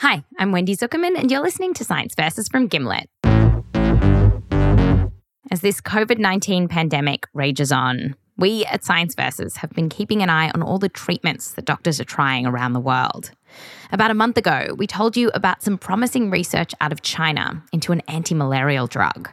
Hi, I'm Wendy Zuckerman, and you're listening to Science Versus from Gimlet. As this COVID-19 pandemic rages on, we at Science Versus have been keeping an eye on all the treatments that doctors are trying around the world. About a month ago, we told you about some promising research out of China into an anti-malarial drug.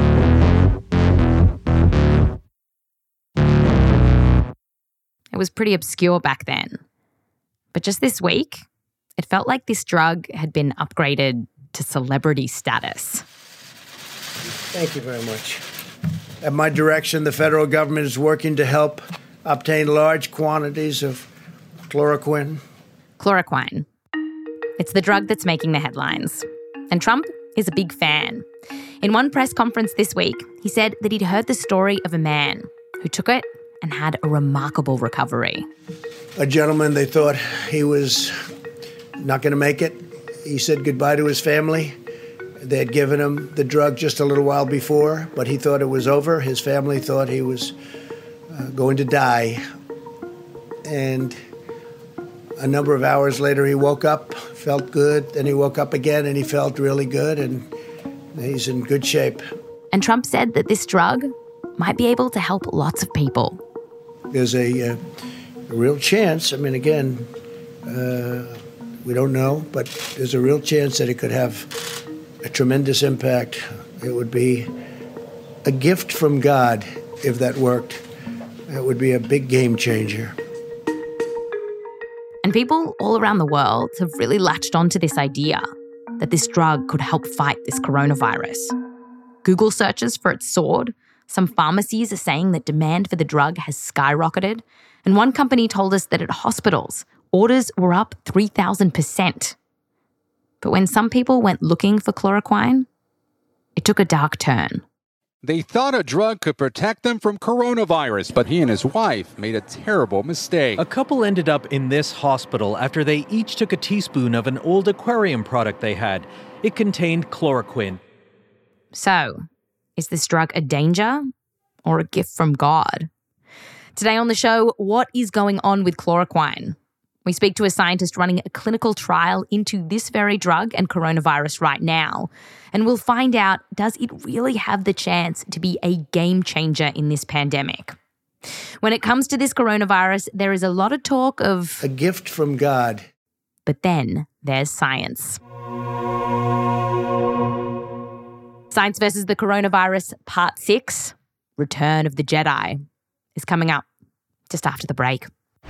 It was pretty obscure back then. But just this week, it felt like this drug had been upgraded to celebrity status. Thank you very much. At my direction, the federal government is working to help obtain large quantities of chloroquine. Chloroquine. It's the drug that's making the headlines. And Trump is a big fan. In one press conference this week, he said that he'd heard the story of a man who took it and had a remarkable recovery. A gentleman, they thought he was not going to make it. He said goodbye to his family. They had given him the drug just a little while before, but he thought it was over. His family thought he was going to die. And a number of hours later, he woke up, felt good. Then he woke up again, and he felt really good, and he's in good shape. And Trump said that this drug might be able to help lots of people. There's a real chance. I mean, again, we don't know, but there's a real chance that it could have a tremendous impact. It would be a gift from God if that worked. It would be a big game changer. And people all around the world have really latched onto this idea that this drug could help fight this coronavirus. Google searches for it soared. Some pharmacies are saying that demand for the drug has skyrocketed. And one company told us that at hospitals, orders were up 3,000%. But when some people went looking for chloroquine, it took a dark turn. They thought a drug could protect them from coronavirus, but he and his wife made a terrible mistake. A couple ended up in this hospital after they each took a teaspoon of an old aquarium product they had. It contained chloroquine. So, is this drug a danger or a gift from God? Today on the show, what is going on with chloroquine? We speak to a scientist running a clinical trial into this very drug and coronavirus right now. And we'll find out, does it really have the chance to be a game changer in this pandemic? When it comes to this coronavirus, there is a lot of talk of a gift from God. But then there's science. Science versus the Coronavirus Part 6, Return of the Jedi, is coming up just after the break.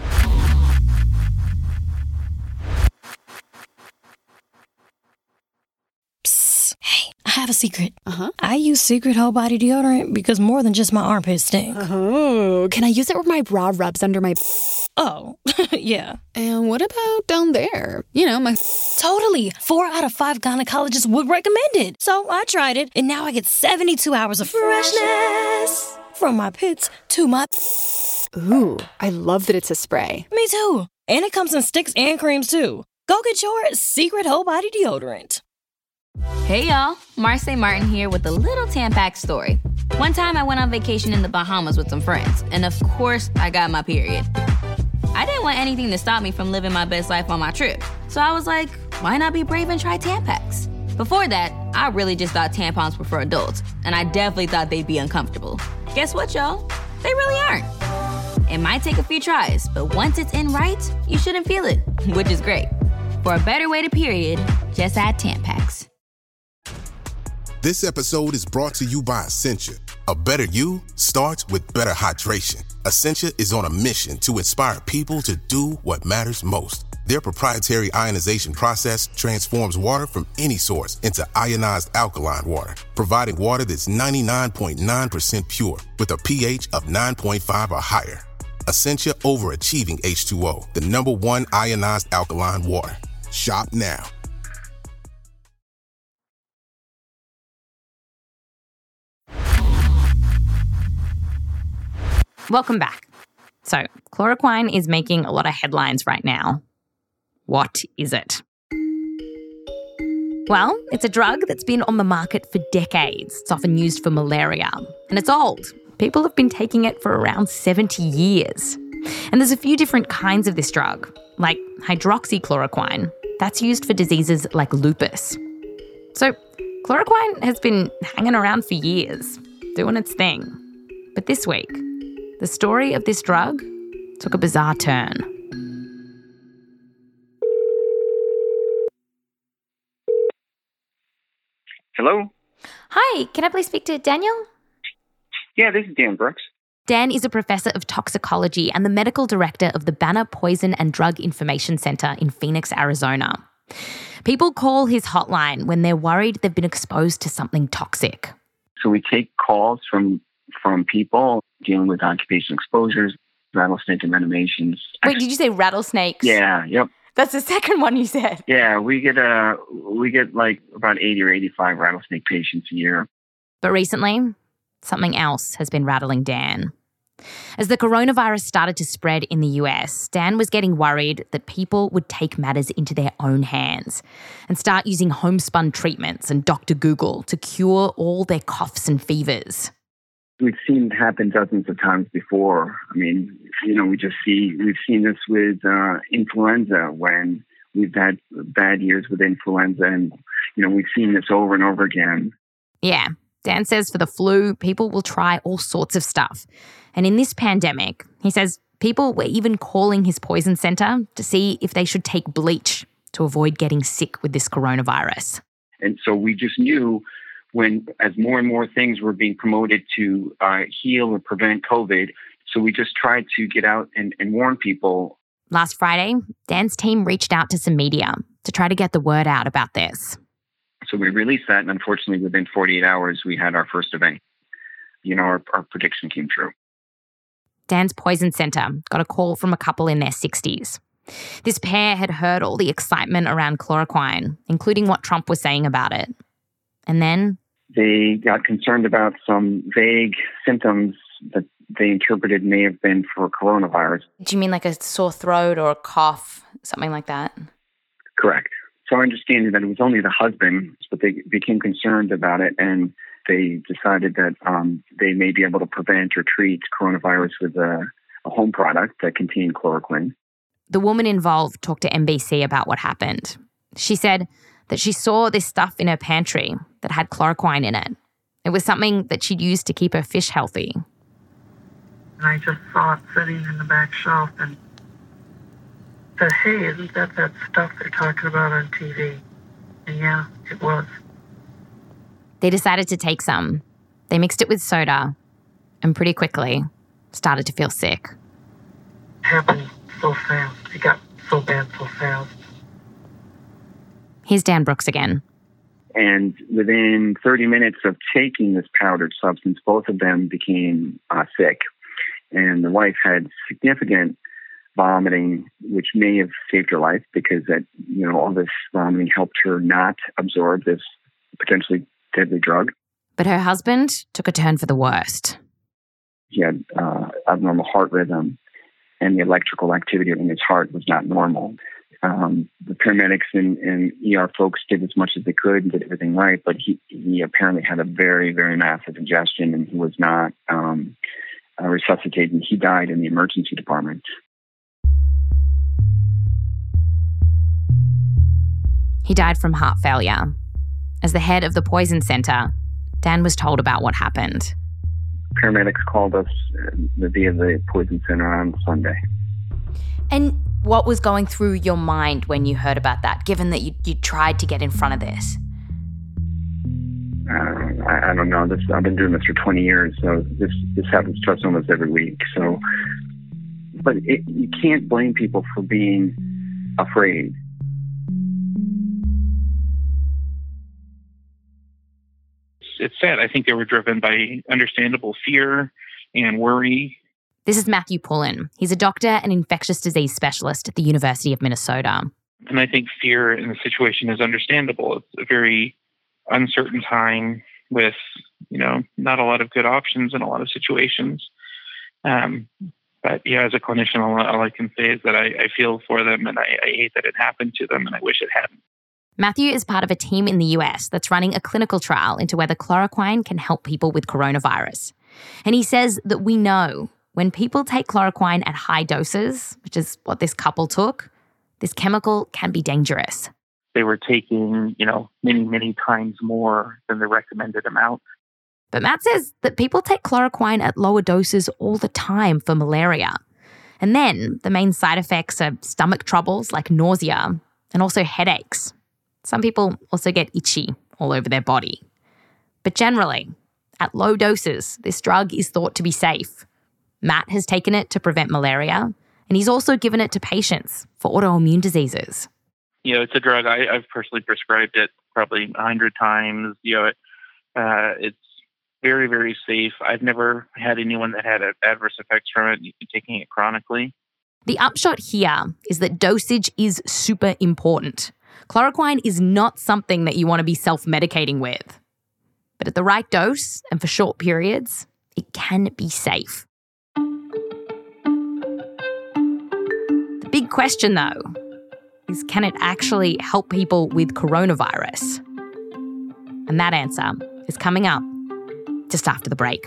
Hey, I have a secret. I use Secret Whole Body Deodorant because more than just my armpits stink. Oh, can I use it where my bra rubs under my... Oh, yeah. And what about down there? You know, my... Totally. 4 out of 5 gynecologists would recommend it. So I tried it, and now I get 72 hours of freshness. From my pits to my... Ooh, I love that it's a spray. Me too. And it comes in sticks and creams too. Go get your Secret Whole Body Deodorant. Hey y'all, Marcy Martin here with a little Tampax story. One time I went on vacation in the Bahamas with some friends, and of course I got my period. I didn't want anything to stop me from living my best life on my trip, so I was like, why not be brave and try Tampax? Before that, I really just thought tampons were for adults, and I definitely thought they'd be uncomfortable. Guess what, y'all? They really aren't. It might take a few tries, but once it's in right, you shouldn't feel it, which is great. For a better way to period, just add Tampax. This episode is brought to you by Essentia. A better you starts with better hydration. Essentia is on a mission to inspire people to do what matters most. Their proprietary ionization process transforms water from any source into ionized alkaline water, providing water that's 99.9% pure with a pH of 9.5 or higher. Essentia Overachieving H2O, the #1 ionized alkaline water. Shop now. Welcome back. So, chloroquine is making a lot of headlines right now. What is it? Well, it's a drug that's been on the market for decades. It's often used for malaria. And it's old. People have been taking it for around 70 years. And there's a few different kinds of this drug, like hydroxychloroquine, That's used for diseases like lupus. So chloroquine has been hanging around for years, doing its thing. But this week, the story of this drug took a bizarre turn. Hello? Hi, can I please speak to Daniel? Yeah, this is Dan Brooks. Dan is a professor of toxicology and the medical director of the Banner Poison and Drug Information Center in Phoenix, Arizona. People call his hotline when they're worried they've been exposed to something toxic. So we take calls from people dealing with occupational exposures, rattlesnake envenomations. Wait, did you say rattlesnakes? Yeah, yep. That's the second one you said. Yeah, we get like about 80 or 85 rattlesnake patients a year. But recently, something else has been rattling Dan. As the coronavirus started to spread in the US, Dan was getting worried that people would take matters into their own hands and start using homespun treatments and Dr. Google to cure all their coughs and fevers. We've seen it happen dozens of times before. I mean, we've seen this with influenza when we've had bad years with influenza, and, we've seen this over and over again. Yeah. Dan says for the flu, people will try all sorts of stuff. And in this pandemic, he says people were even calling his poison center to see if they should take bleach to avoid getting sick with this coronavirus. And so we just knew as more and more things were being promoted to heal or prevent COVID, so we just tried to get out and warn people. Last Friday, Dan's team reached out to some media to try to get the word out about this. So we released that, and unfortunately, within 48 hours, we had our first event. Our prediction came true. Dan's Poison Center got a call from a couple in their 60s. This pair had heard all the excitement around chloroquine, including what Trump was saying about it. And then they got concerned about some vague symptoms that they interpreted may have been for coronavirus. Do you mean like a sore throat or a cough, something like that? Correct. So I understand that it was only the husband, but they became concerned about it, and they decided that they may be able to prevent or treat coronavirus with a home product that contained chloroquine. The woman involved talked to NBC about what happened. She said that she saw this stuff in her pantry that had chloroquine in it. It was something that she'd used to keep her fish healthy. And I just saw it sitting in the back shelf and said, hey, isn't that stuff they're talking about on TV? And yeah, it was. They decided to take some. They mixed it with soda and pretty quickly started to feel sick. It happened so fast. It got so bad so fast. Here's Dan Brooks again. And within 30 minutes of taking this powdered substance, both of them became sick. And the wife had significant vomiting, which may have saved her life because all this vomiting helped her not absorb this potentially deadly drug. But her husband took a turn for the worst. He had abnormal heart rhythm, and the electrical activity in his heart was not normal. The paramedics and ER folks did as much as they could and did everything right, but he apparently had a very, very massive ingestion, and he was not resuscitated. He died in the emergency department. He died from heart failure. As the head of the Poison Center, Dan was told about what happened. Paramedics called us via the Poison Center on Sunday. And what was going through your mind when you heard about that, given that you tried to get in front of this? I don't know. I've been doing this for 20 years, so this happens to us almost every week. So, but you can't blame people for being afraid. It's sad. I think they were driven by understandable fear and worry. This is Matthew Pullen. He's a doctor and infectious disease specialist at the University of Minnesota. And I think fear in the situation is understandable. It's a very uncertain time with, not a lot of good options in a lot of situations. But yeah, as a clinician, all I can say is that I feel for them, and I hate that it happened to them, and I wish it hadn't. Matthew is part of a team in the US that's running a clinical trial into whether chloroquine can help people with coronavirus. And he says that we know when people take chloroquine at high doses, which is what this couple took, this chemical can be dangerous. They were taking, many, many times more than the recommended amount. But Matt says that people take chloroquine at lower doses all the time for malaria. And then the main side effects are stomach troubles like nausea and also headaches. Some people also get itchy all over their body. But generally, at low doses, this drug is thought to be safe. Matt has taken it to prevent malaria, and he's also given it to patients for autoimmune diseases. It's a drug. I've personally prescribed it probably 100 times. It's very, very safe. I've never had anyone that had adverse effects from it, taking it chronically. The upshot here is that dosage is super important. Chloroquine is not something that you want to be self-medicating with. But at the right dose and for short periods, it can be safe. The big question, though, is can it actually help people with coronavirus? And that answer is coming up just after the break.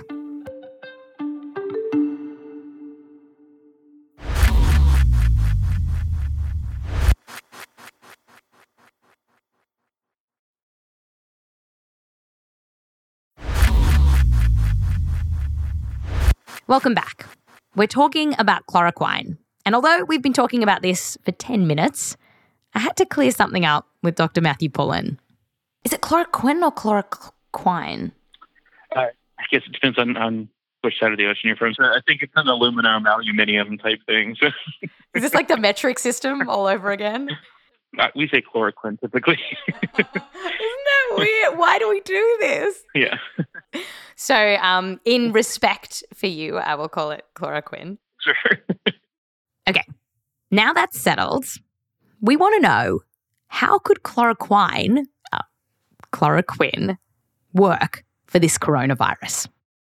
Welcome back. We're talking about chloroquine. And although we've been talking about this for 10 minutes, I had to clear something up with Dr. Matthew Pullen. Is it chloroquine or chloroquine? I guess it depends on which side of the ocean you're from. So I think it's an aluminium type thing. So. Is this like the metric system all over again? We say chloroquine typically. Isn't that weird? Why do we do this? Yeah. So in respect for you, I will call it chloroquine. Sure. Okay. Now that's settled, we want to know, how could chloroquine work for this coronavirus?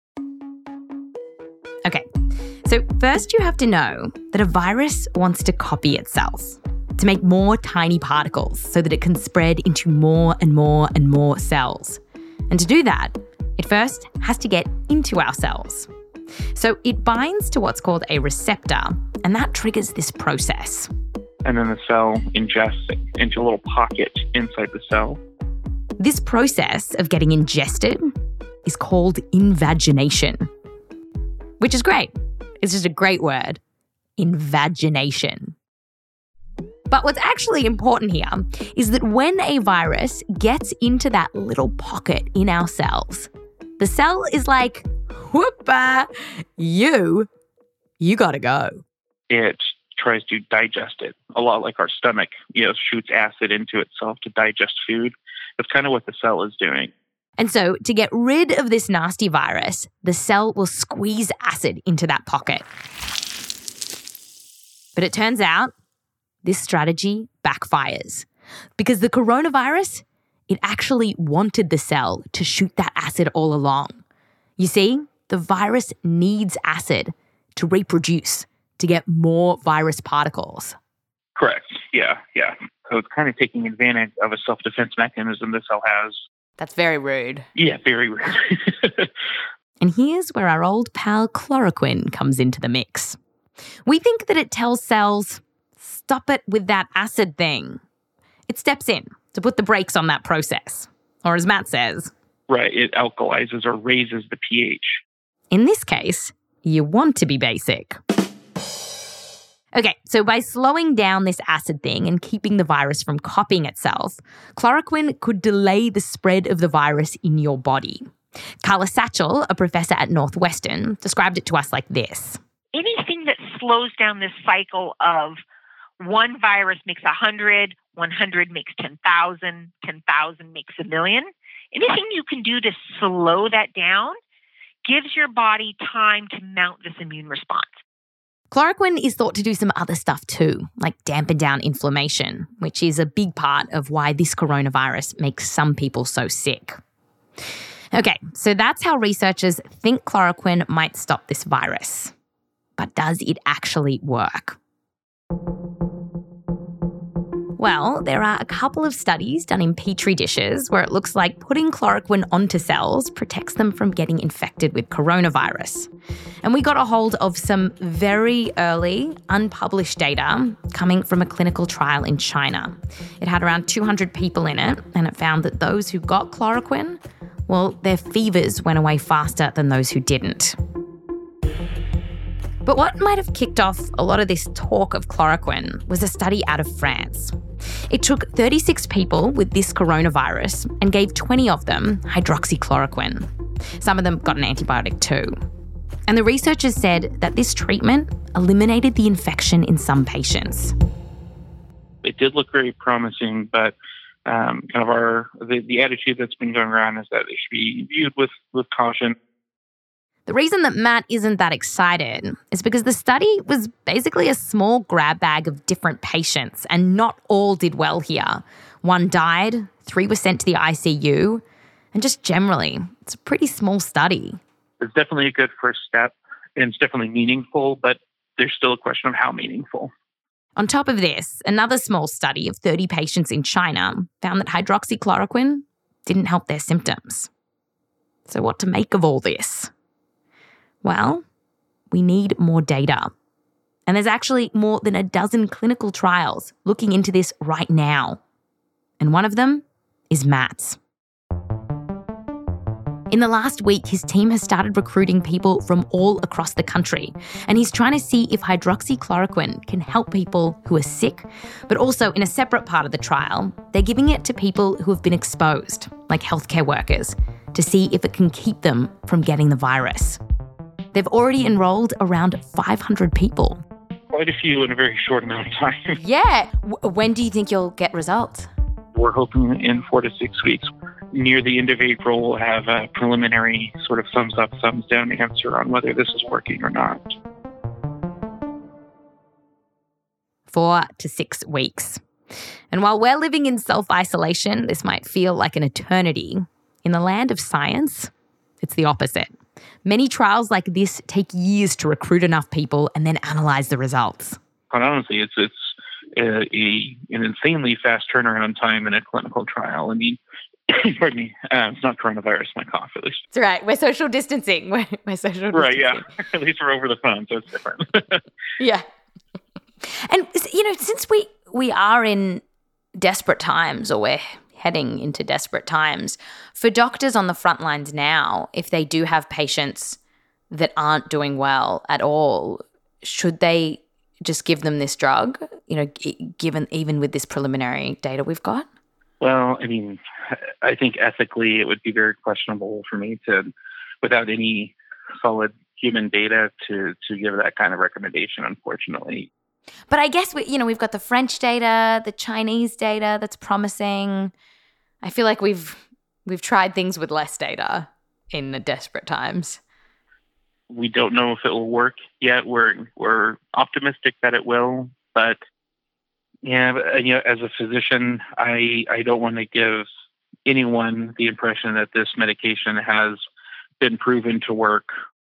Okay. So first you have to know that a virus wants to copy itself, to make more tiny particles so that it can spread into more and more and more cells. And to do that, it first has to get into our cells. So it binds to what's called a receptor, and that triggers this process. And then the cell ingests it into a little pocket inside the cell. This process of getting ingested is called invagination, which is great. It's just a great word, invagination. But what's actually important here is that when a virus gets into that little pocket in our cells, the cell is like, whoopah, you gotta go. It tries to digest it, a lot like our stomach, shoots acid into itself to digest food. That's kind of what the cell is doing. And so to get rid of this nasty virus, the cell will squeeze acid into that pocket. But it turns out this strategy backfires because the coronavirus, it actually wanted the cell to shoot that acid all along. You see, the virus needs acid to reproduce, to get more virus particles. Correct. Yeah. So it's kind of taking advantage of a self-defense mechanism the cell has. That's very rude. Yeah, very rude. And here's where our old pal chloroquine comes into the mix. We think that it tells cells, stop it with that acid thing. It steps in to put the brakes on that process. Or as Matt says, right, it alkalizes or raises the pH. In this case, you want to be basic. Okay, so by slowing down this acid thing and keeping the virus from copying itself, chloroquine could delay the spread of the virus in your body. Carla Satchel, a professor at Northwestern, described it to us like this. Anything that slows down this cycle of one virus makes 100, 100 makes 10,000, 10,000 makes 1,000,000, anything you can do to slow that down gives your body time to mount this immune response. Chloroquine is thought to do some other stuff too, like dampen down inflammation, which is a big part of why this coronavirus makes some people so sick. Okay, so that's how researchers think chloroquine might stop this virus. But does it actually work? Well, there are a couple of studies done in petri dishes where it looks like putting chloroquine onto cells protects them from getting infected with coronavirus. And we got a hold of some very early, unpublished data coming from a clinical trial in China. It had around 200 people in it, and it found that those who got chloroquine, well, their fevers went away faster than those who didn't. But what might have kicked off a lot of this talk of chloroquine was a study out of France. It took 36 people with this coronavirus and gave 20 of them hydroxychloroquine. Some of them got an antibiotic too. And the researchers said that this treatment eliminated the infection in some patients. It did look very promising, but the attitude that's been going around is that it should be viewed with caution. The reason that Matt isn't that excited is because the study was basically a small grab bag of different patients, and not all did well here. 1 died, 3 were sent to the ICU, and just generally, it's a pretty small study. It's definitely a good first step, and it's definitely meaningful, but there's still a question of how meaningful. On top of this, another small study of 30 patients in China found that hydroxychloroquine didn't help their symptoms. So what to make of all this? Well, we need more data. And there's actually more than a dozen clinical trials looking into this right now. And one of them is Matt's. In the last week, his team has started recruiting people from all across the country, and he's trying to see if hydroxychloroquine can help people who are sick, but also in a separate part of the trial, they're giving it to people who have been exposed, like healthcare workers, to see if it can keep them from getting the virus. They've already enrolled around 500 people. Quite a few in a very short amount of time. Yeah. When do you think you'll get results? We're hoping in 4 to 6 weeks. Near the end of April, we'll have a preliminary sort of thumbs up, thumbs down answer on whether this is working or not. 4 to 6 weeks. And while we're living in self-isolation, this might feel like an eternity. In the land of science, it's the opposite. Many trials like this take years to recruit enough people and then analyze the results. Quite honestly, it's an insanely fast turnaround time in a clinical trial. I mean, pardon me, it's not coronavirus, my cough at least. That's right. We're social distancing. We're social distancing. Right, yeah. At least we're over the phone, so it's different. Yeah. And, since we are in desperate times, or we're heading into desperate times, for doctors on the front lines now, if they do have patients that aren't doing well at all, should they just give them this drug, given even with this preliminary data we've got? Well, I mean, I think ethically it would be very questionable for me to, without any solid human data, to give that kind of recommendation, unfortunately. But I guess we've got the French data, the Chinese data that's promising. I feel like we've tried things with less data in the desperate times. We don't know if it will work yet. We're optimistic that it will, but yeah, as a physician, I don't want to give anyone the impression that this medication has been proven to work.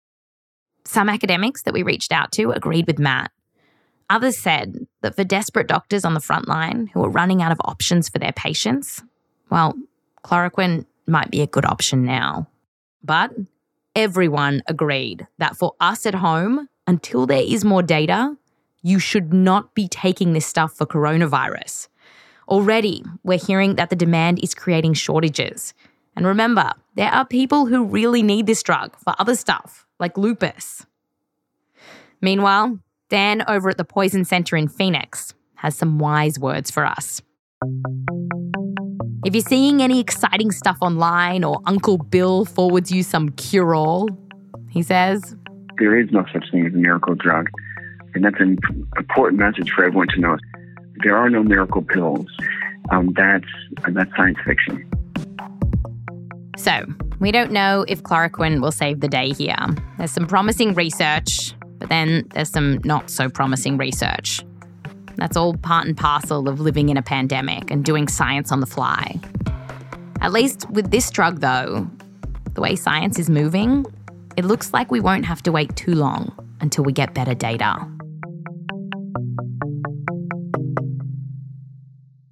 Some academics that we reached out to agreed with Matt. Others said that for desperate doctors on the front line who are running out of options for their patients, well, chloroquine might be a good option now. But everyone agreed that for us at home, until there is more data, you should not be taking this stuff for coronavirus. Already, we're hearing that the demand is creating shortages. And remember, there are people who really need this drug for other stuff, like lupus. Meanwhile, Dan over at the Poison Center in Phoenix has some wise words for us. If you're seeing any exciting stuff online or Uncle Bill forwards you some cure-all, he says, there is no such thing as a miracle drug. And that's an important message for everyone to know. There are no miracle pills. That's science fiction. So, we don't know if chloroquine will save the day here. There's some promising research, but then there's some not so promising research. That's all part and parcel of living in a pandemic and doing science on the fly. At least with this drug, though, the way science is moving, it looks like we won't have to wait too long until we get better data.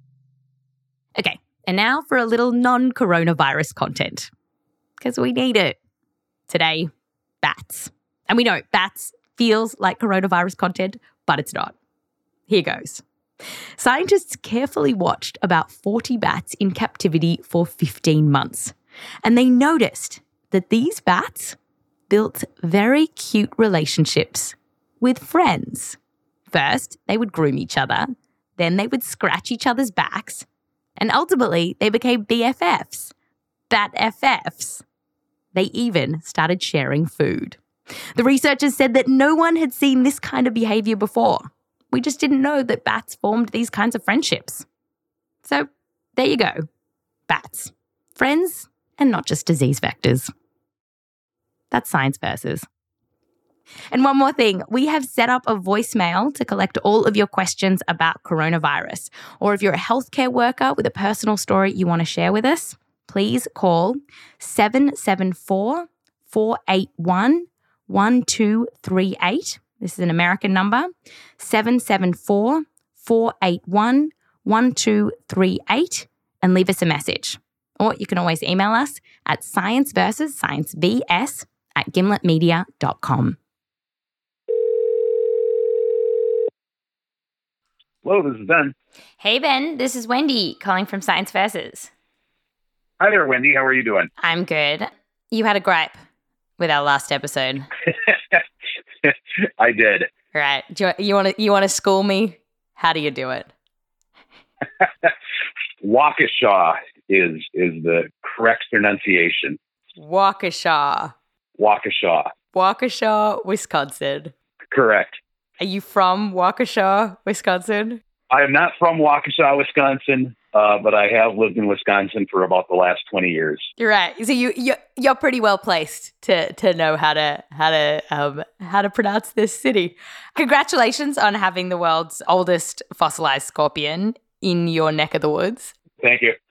And now for a little non-coronavirus content, because we need it. Today, bats. And we know bats feels like coronavirus content, but it's not. Here goes. Scientists carefully watched about 40 bats in captivity for 15 months. And they noticed that these bats built very cute relationships with friends. First, they would groom each other. Then they would scratch each other's backs. And ultimately, they became BFFs. Bat FFs. They even started sharing food. The researchers said that no one had seen this kind of behavior before. We just didn't know that bats formed these kinds of friendships. So there you go. Bats. Friends and not just disease vectors. That's Science Versus. And one more thing, we have set up a voicemail to collect all of your questions about coronavirus. Or if you're a healthcare worker with a personal story you want to share with us, please call 774-481-1238. This is an American number, 774-481-1238, and leave us a message. Or you can always email us at scienceversus@gimletmedia.com. Hello, this is Ben. Hey, Ben. This is Wendy calling from Science Versus. Hi there, Wendy. How are you doing? I'm good. You had a gripe with our last episode. I did. Right. You want to school me? How do you do it? Waukesha is the correct pronunciation. Waukesha. Waukesha. Waukesha, Wisconsin. Correct. Are you from Waukesha, Wisconsin? I am not from Waukesha, Wisconsin, but I have lived in Wisconsin for about the last 20 years. You're right. So you're pretty well placed to know how to pronounce this city. Congratulations on having the world's oldest fossilized scorpion in your neck of the woods. Thank you.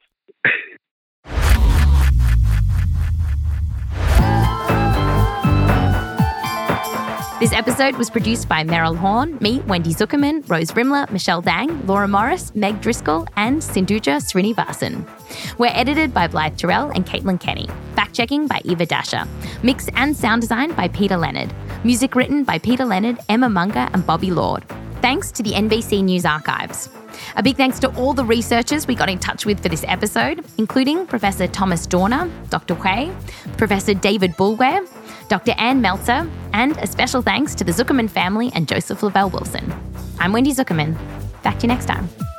This episode was produced by Meryl Horn, me, Wendy Zuckerman, Rose Rimler, Michelle Dang, Laura Morris, Meg Driscoll, and Sindhuja Srinivasan. We're edited by Blythe Terrell and Caitlin Kenny. Fact-checking by Eva Dasher. Mix and sound design by Peter Leonard. Music written by Peter Leonard, Emma Munger, and Bobby Lord. Thanks to the NBC News Archives. A big thanks to all the researchers we got in touch with for this episode, including Professor Thomas Dorner, Dr. Quay, Professor David Boulware, Dr. Ann Meltzer, and a special thanks to the Zuckerman family and Joseph Lavelle Wilson. I'm Wendy Zuckerman. Back to you next time.